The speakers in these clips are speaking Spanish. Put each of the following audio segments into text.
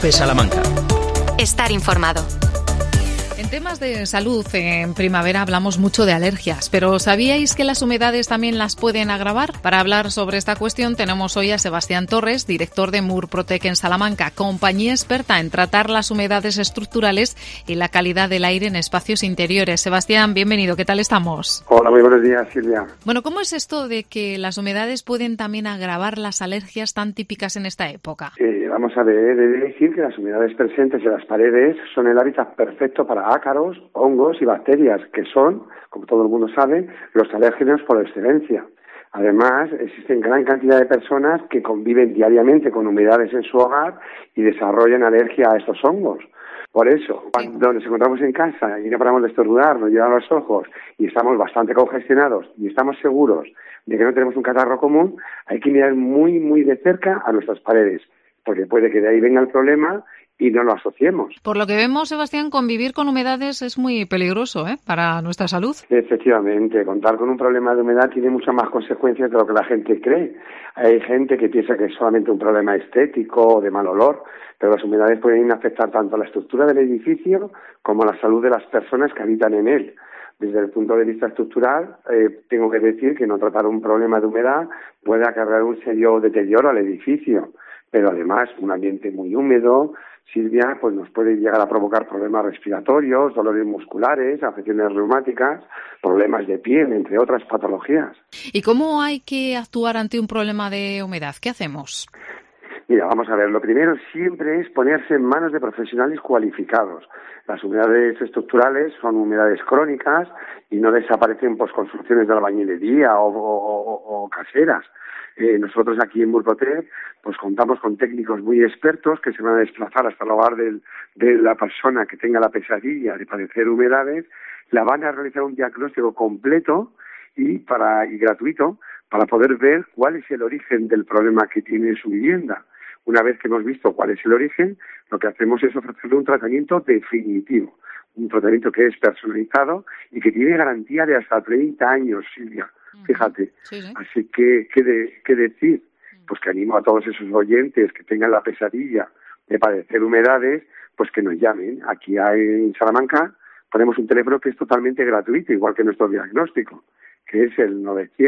COPE Salamanca. Estar informado. En temas de salud, en primavera hablamos mucho de alergias, pero ¿sabíais que las humedades también las pueden agravar? Para hablar sobre esta cuestión tenemos hoy a Sebastián Torres, director de Murprotec en Salamanca, compañía experta en tratar las humedades estructurales y la calidad del aire en espacios interiores. Sebastián, bienvenido, ¿qué tal estamos? Hola, muy buenos días, Silvia. Bueno, ¿cómo es esto de que las humedades pueden también agravar las alergias tan típicas en esta época? Vamos a ver, he de decir que las humedades presentes en las paredes son el hábitat perfecto para ácaros, hongos y bacterias, que son, como todo el mundo sabe, los alérgenos por excelencia. Además, existen gran cantidad de personas que conviven diariamente con humedades en su hogar y desarrollan alergia a estos hongos. Por eso, cuando nos encontramos en casa y no paramos de estornudar, nos llevan los ojos y estamos bastante congestionados y estamos seguros de que no tenemos un catarro común, hay que mirar muy, muy de cerca a nuestras paredes, porque puede que de ahí venga el problema y no lo asociemos. Por lo que vemos, Sebastián, convivir con humedades es muy peligroso, para nuestra salud. Efectivamente, contar con un problema de humedad tiene muchas más consecuencias de lo que la gente cree. Hay gente que piensa que es solamente un problema estético o de mal olor, pero las humedades pueden afectar tanto a la estructura del edificio como a la salud de las personas que habitan en él. Desde el punto de vista estructural, tengo que decir que no tratar un problema de humedad puede acarrear un serio deterioro al edificio, pero además un ambiente muy húmedo, Silvia, pues nos puede llegar a provocar problemas respiratorios, dolores musculares, afecciones reumáticas, problemas de piel, entre otras patologías. ¿Y cómo hay que actuar ante un problema de humedad? ¿Qué hacemos? Mira, vamos a ver, lo primero siempre es ponerse en manos de profesionales cualificados. Las humedades estructurales son humedades crónicas y no desaparecen por construcciones de albañilería o caseras. Nosotros aquí en Murprotec pues contamos con técnicos muy expertos que se van a desplazar hasta el hogar de la persona que tenga la pesadilla de padecer humedades, la van a realizar un diagnóstico completo y gratuito para poder ver cuál es el origen del problema que tiene en su vivienda. Una vez que hemos visto cuál es el origen, lo que hacemos es ofrecerle un tratamiento definitivo, un tratamiento que es personalizado y que tiene garantía de hasta 30 años, Silvia. Fíjate. Sí. Así que, ¿qué decir? Pues que animo a todos esos oyentes que tengan la pesadilla de padecer humedades, pues que nos llamen. Aquí en Salamanca ponemos un teléfono que es totalmente gratuito, igual que nuestro diagnóstico, que es el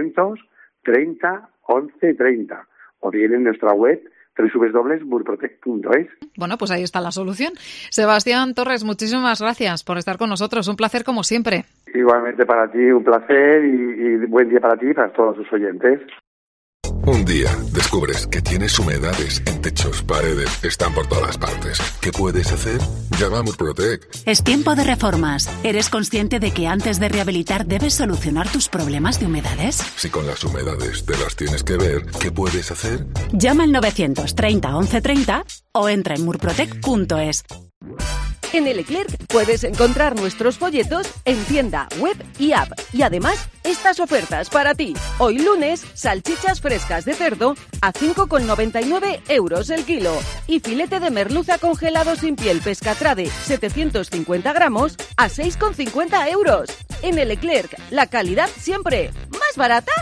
930 11 30, o bien en nuestra web www.murprotec.es. Bueno, pues ahí está la solución. Sebastián Torres, muchísimas gracias por estar con nosotros. Un placer como siempre. Igualmente para ti, un placer y buen día para ti y para todos tus oyentes. Un día descubres que tienes humedades en techos, paredes, están por todas partes. ¿Qué puedes hacer? Llama a Murprotec. Es tiempo de reformas. ¿Eres consciente de que antes de rehabilitar debes solucionar tus problemas de humedades? Si con las humedades te las tienes que ver, ¿qué puedes hacer? Llama al 930 11 30 o entra en murprotec.es. En El Leclerc puedes encontrar nuestros folletos en tienda, web y app. Y además, estas ofertas para ti. Hoy lunes, salchichas frescas de cerdo a 5,99 € el kilo. Y filete de merluza congelado sin piel Pescatrade 750 gramos a 6,50 €. En El Leclerc, la calidad siempre más barata.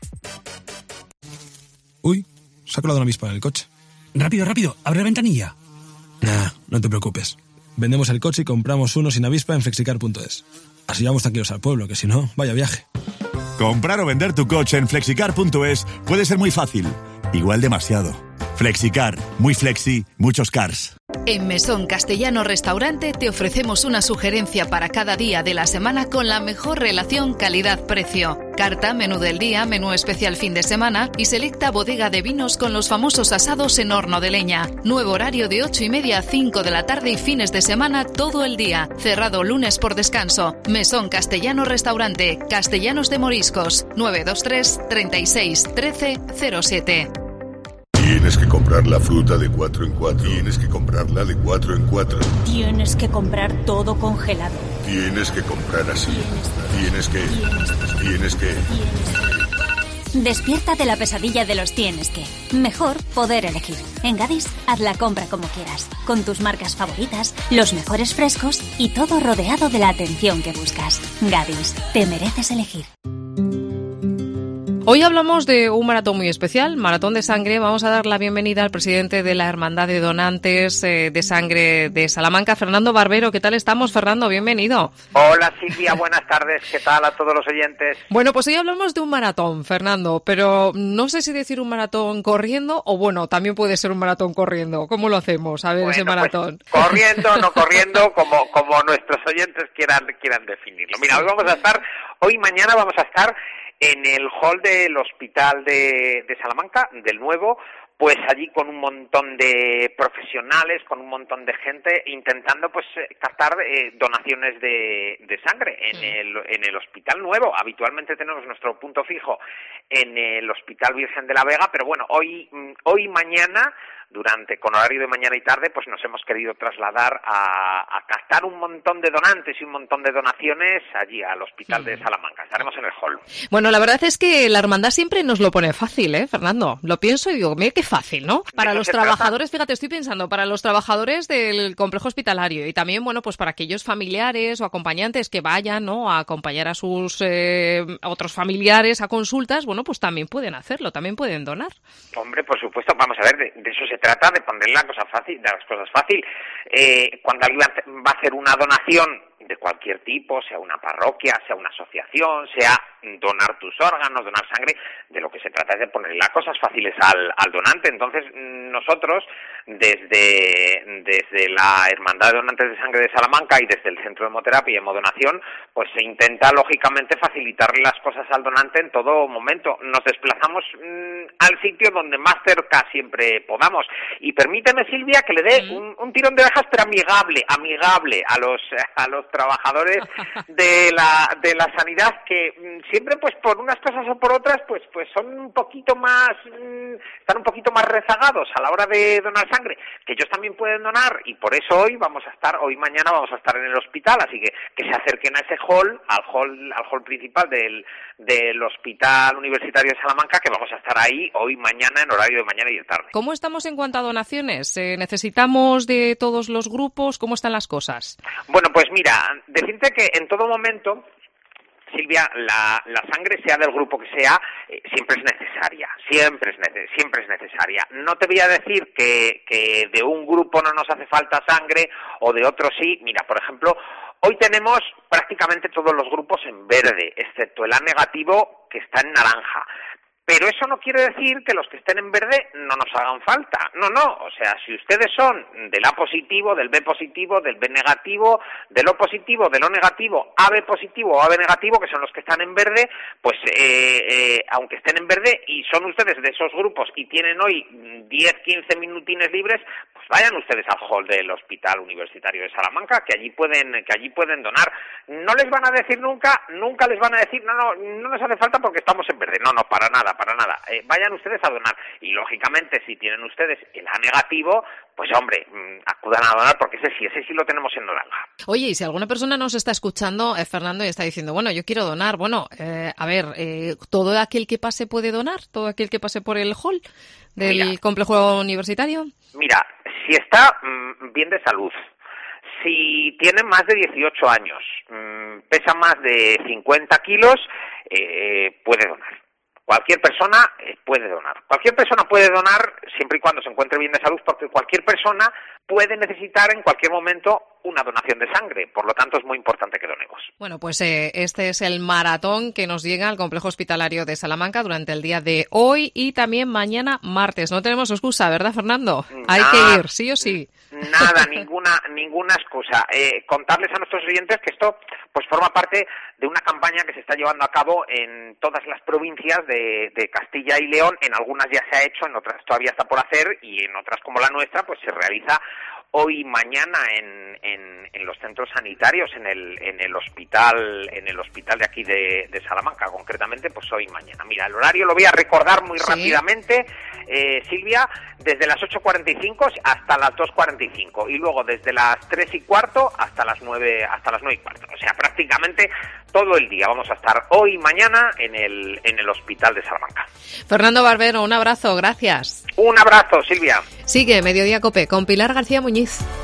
Uy, se ha colado una avispa en el coche. Rápido, abre la ventanilla. Nah, no te preocupes. Vendemos el coche y compramos uno sin avispa en flexicar.es. Así vamos tranquilos al pueblo, que si no, vaya viaje. Comprar o vender tu coche en flexicar.es puede ser muy fácil. Igual demasiado. Flexicar. Muy flexi, muchos cars. En Mesón Castellano Restaurante te ofrecemos una sugerencia para cada día de la semana con la mejor relación calidad-precio. Carta, menú del día, menú especial fin de semana y selecta bodega de vinos con los famosos asados en horno de leña. Nuevo horario de 8:30 a 5 de la tarde y fines de semana todo el día. Cerrado lunes por descanso. Mesón Castellano Restaurante, Castellanos de Moriscos, 923 36 13 07. Tienes que comprar la fruta de 4 en 4. Tienes que comprarla de 4 en 4. Tienes que comprar todo congelado. Tienes que comprar así. Tienes que. Despierta de la pesadilla de los tienes que. Mejor poder elegir. En Gadis, haz la compra como quieras. Con tus marcas favoritas, los mejores frescos y todo rodeado de la atención que buscas. Gadis, te mereces elegir. Hoy hablamos de un maratón muy especial, Maratón de Sangre. Vamos a dar la bienvenida al presidente de la Hermandad de Donantes de Sangre de Salamanca, Fernando Barbero. ¿Qué tal estamos, Fernando? Bienvenido. Hola, Silvia, buenas tardes. ¿Qué tal a todos los oyentes? Bueno, pues hoy hablamos de un maratón, Fernando, pero no sé si decir un maratón corriendo o, bueno, también puede ser un maratón corriendo. ¿Cómo lo hacemos? A ver, ese maratón. Pues, corriendo, no corriendo, como nuestros oyentes quieran definirlo. Mira, hoy mañana vamos a estar en el hall del Hospital de Salamanca, del nuevo, pues allí con un montón de profesionales, con un montón de gente, intentando pues captar donaciones de sangre en el Hospital Nuevo. Habitualmente tenemos nuestro punto fijo en el Hospital Virgen de la Vega, pero bueno, hoy mañana, con horario de mañana y tarde, pues nos hemos querido trasladar a captar un montón de donantes y un montón de donaciones allí al Hospital de Salamanca. Estaremos en el hall. Bueno, la verdad es que la hermandad siempre nos lo pone fácil, Fernando. Lo pienso y digo, mira qué fácil, ¿no? Para los trabajadores, fíjate, estoy pensando, para los trabajadores del complejo hospitalario y también, bueno, pues para aquellos familiares o acompañantes que vayan, ¿no?, a acompañar a sus otros familiares a consultas, bueno, pues también pueden hacerlo, también pueden donar. Hombre, por supuesto, vamos a ver, de eso se trata, de poner las cosas fácil. Cuando alguien va a hacer una donación de cualquier tipo, sea una parroquia, sea una asociación, sea donar tus órganos, donar sangre, de lo que se trata es de ponerle las cosas fáciles al donante. Entonces, nosotros, desde la Hermandad de Donantes de Sangre de Salamanca y desde el Centro de Hemoterapia y Hemodonación, pues se intenta, lógicamente, facilitarle las cosas al donante en todo momento. Nos desplazamos al sitio donde más cerca siempre podamos. Y permíteme, Silvia, que le dé un tirón de orejas, pero amigable a los trabajadores de la sanidad, que siempre, pues por unas cosas o por otras, pues son un poquito más, están un poquito más rezagados a la hora de donar sangre, que ellos también pueden donar, y por eso hoy mañana vamos a estar en el hospital, así que se acerquen a ese hall, al hall principal del Hospital Universitario de Salamanca, que vamos a estar ahí hoy, mañana, en horario de mañana y de tarde. ¿Cómo estamos en cuanto a donaciones? ¿Necesitamos de todos los grupos? ¿Cómo están las cosas? Bueno, pues mira, decirte que en todo momento, Silvia, la sangre, sea del grupo que sea, siempre es necesaria, siempre es necesaria. No te voy a decir que de un grupo no nos hace falta sangre o de otro sí. Mira, por ejemplo, hoy tenemos prácticamente todos los grupos en verde, excepto el A negativo, que está en naranja. Pero eso no quiere decir que los que estén en verde no nos hagan falta. No. O sea, si ustedes son del A positivo, del B positivo, del B negativo, del O positivo, del O negativo, AB positivo o AB negativo, que son los que están en verde, pues aunque estén en verde y son ustedes de esos grupos y tienen hoy 10-15 minutines libres, pues vayan ustedes al hall del Hospital Universitario de Salamanca, que allí pueden donar. No les van a decir nunca les van a decir, no nos hace falta porque estamos en verde. No, para nada. Vayan ustedes a donar. Y lógicamente, si tienen ustedes el A negativo, pues hombre, acudan a donar, porque ese sí lo tenemos en naranja. Oye, y si alguna persona nos está escuchando, Fernando, y está diciendo, bueno, yo quiero donar, todo aquel que pase puede donar, todo aquel que pase por el hall del complejo universitario. Mira, si está bien de salud, si tiene más de 18 años, pesa más de 50 kilos, puede donar. Cualquier persona puede donar. Cualquier persona puede donar siempre y cuando se encuentre bien de salud, porque cualquier persona puede necesitar en cualquier momento una donación de sangre. Por lo tanto, es muy importante que donemos. Bueno, pues este es el maratón que nos llega al Complejo Hospitalario de Salamanca durante el día de hoy y también mañana martes. No tenemos excusa, ¿verdad, Fernando? Hay que ir, sí o sí. Nada, ninguna excusa. Contarles a nuestros oyentes que esto pues forma parte de una campaña que se está llevando a cabo en todas las provincias de Castilla y León. En algunas ya se ha hecho, en otras todavía está por hacer, y en otras, como la nuestra, pues se realiza hoy y mañana en los centros sanitarios, en el hospital de aquí de Salamanca, concretamente, pues hoy y mañana. Mira, el horario lo voy a recordar muy rápidamente, Silvia, desde las 8:45 hasta las 2:45, y luego desde las 3:15 hasta las 9:15. O sea, prácticamente todo el día vamos a estar hoy y mañana en el hospital de Salamanca. Fernando Barbero, un abrazo, gracias. Un abrazo, Silvia. Sigue Mediodía COPE con Pilar García Muñiz.